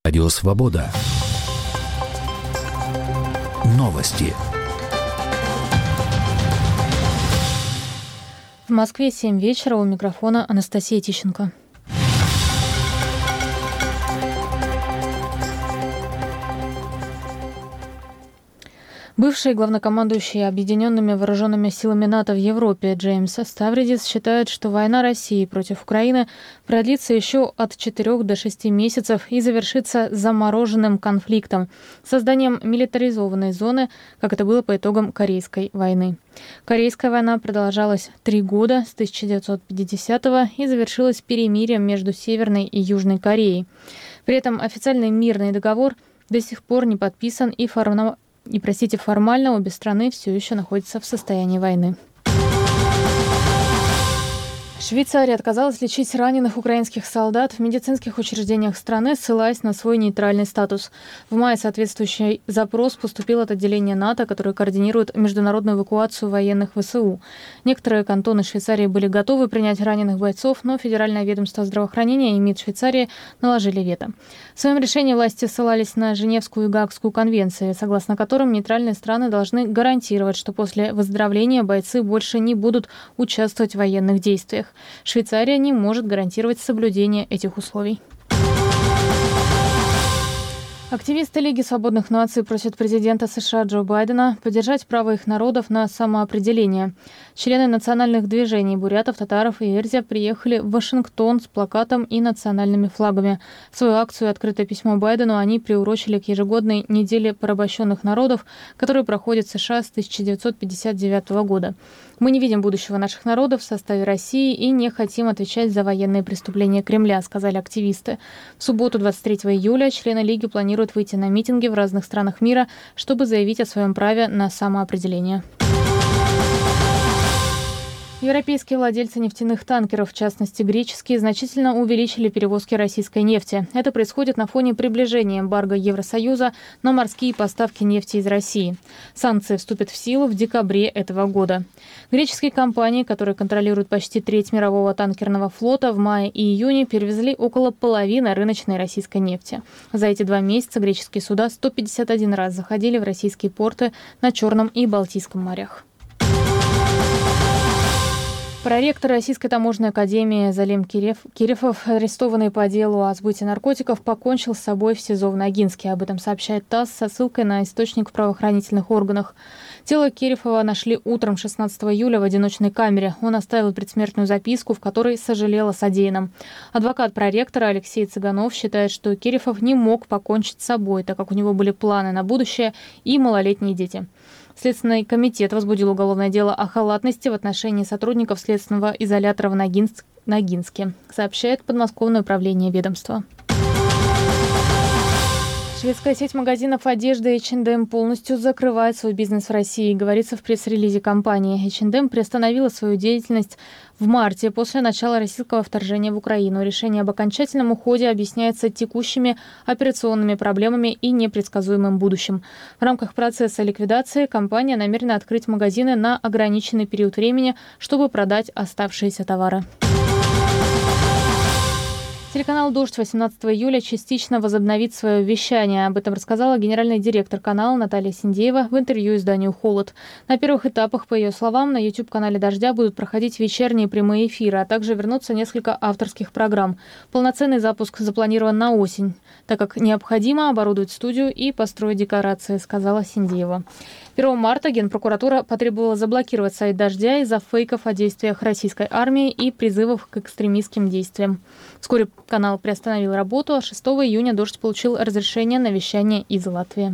Радио Свобода. Новости. В Москве 7 вечера, у микрофона Анастасия Тищенко. Бывший главнокомандующий Объединенными вооруженными силами НАТО в Европе Джеймс Ставридис считает, что война России против Украины продлится еще от 4 до 6 месяцев и завершится замороженным конфликтом, созданием милитаризованной зоны, как это было по итогам Корейской войны. Корейская война продолжалась 3 года, с 1950-го, и завершилась перемирием между Северной и Южной Кореей. При этом официальный мирный договор до сих пор не подписан и формально обе страны все еще находятся в состоянии войны. Швейцария отказалась лечить раненых украинских солдат в медицинских учреждениях страны, ссылаясь на свой нейтральный статус. В мае соответствующий запрос поступил от отделения НАТО, которое координирует международную эвакуацию военных ВСУ. Некоторые кантоны Швейцарии были готовы принять раненых бойцов, но Федеральное ведомство здравоохранения и МИД Швейцарии наложили вето. В своем решении власти ссылались на Женевскую и Гаагскую конвенции, согласно которым нейтральные страны должны гарантировать, что после выздоровления бойцы больше не будут участвовать в военных действиях. Швейцария не может гарантировать соблюдение этих условий. Активисты Лиги свободных наций просят президента США Джо Байдена поддержать право их народов на самоопределение. Члены национальных движений бурятов, татаров и эрзя приехали в Вашингтон с плакатом и национальными флагами. Свою акцию «Открытое письмо Байдену» они приурочили к ежегодной неделе порабощенных народов, которая проходит в США с 1959 года. «Мы не видим будущего наших народов в составе России и не хотим отвечать за военные преступления Кремля», сказали активисты. В субботу, 23 июля, члены Лиги планируют выйти на митинги в разных странах мира, чтобы заявить о своем праве на самоопределение. Европейские владельцы нефтяных танкеров, в частности греческие, значительно увеличили перевозки российской нефти. Это происходит на фоне приближения эмбарго Евросоюза на морские поставки нефти из России. Санкции вступят в силу в декабре этого года. Греческие компании, которые контролируют почти треть мирового танкерного флота, в мае и июне перевезли около половины рыночной российской нефти. За эти 2 месяца греческие суда 151 раз заходили в российские порты на Черном и Балтийском морях. Проректор Российской таможенной академии Залим Кирифов, арестованный по делу о сбыте наркотиков, покончил с собой в СИЗО в Ногинске. Об этом сообщает ТАСС со ссылкой на источник в правоохранительных органах. Тело Кирифова нашли утром 16 июля в одиночной камере. Он оставил предсмертную записку, в которой сожалел о содеянном. Адвокат проректора Алексей Цыганов считает, что Кирифов не мог покончить с собой, так как у него были планы на будущее и малолетние дети. Следственный комитет возбудил уголовное дело о халатности в отношении сотрудников следственного изолятора в Ногинске, сообщает подмосковное управление ведомства. Шведская сеть магазинов одежды H&M полностью закрывает свой бизнес в России, говорится в пресс-релизе компании. H&M приостановила свою деятельность в марте после начала российского вторжения в Украину. Решение об окончательном уходе объясняется текущими операционными проблемами и непредсказуемым будущим. В рамках процесса ликвидации компания намерена открыть магазины на ограниченный период времени, чтобы продать оставшиеся товары. Телеканал «Дождь» 18 июля частично возобновит свое вещание. Об этом рассказала генеральный директор канала Наталья Синдеева в интервью изданию «Холод». На первых этапах, по ее словам, на YouTube-канале «Дождя» будут проходить вечерние прямые эфиры, а также вернутся несколько авторских программ. Полноценный запуск запланирован на осень, так как необходимо оборудовать студию и построить декорации, сказала Синдеева. 1 марта Генпрокуратура потребовала заблокировать сайт «Дождя» из-за фейков о действиях российской армии и призывов к экстремистским действиям. Вскоре канал приостановил работу, а 6 июня «Дождь» получил разрешение на вещание из Латвии.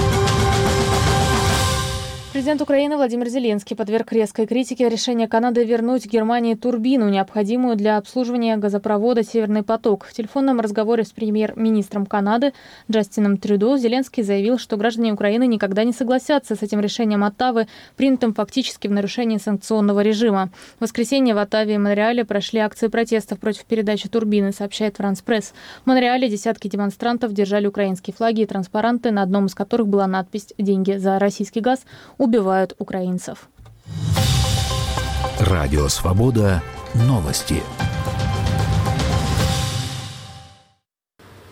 Президент Украины Владимир Зеленский подверг резкой критике решение Канады вернуть Германии турбину, необходимую для обслуживания газопровода «Северный поток». В телефонном разговоре с премьер-министром Канады Джастином Трюдо Зеленский заявил, что граждане Украины никогда не согласятся с этим решением Оттавы, принятым фактически в нарушении санкционного режима. В воскресенье в Оттаве и Монреале прошли акции протестов против передачи турбины, сообщает Франс Пресс. В Монреале десятки демонстрантов держали украинские флаги и транспаранты, на одном из которых была надпись «Деньги за российский газ убивают украинцев». Радио Свобода. Новости.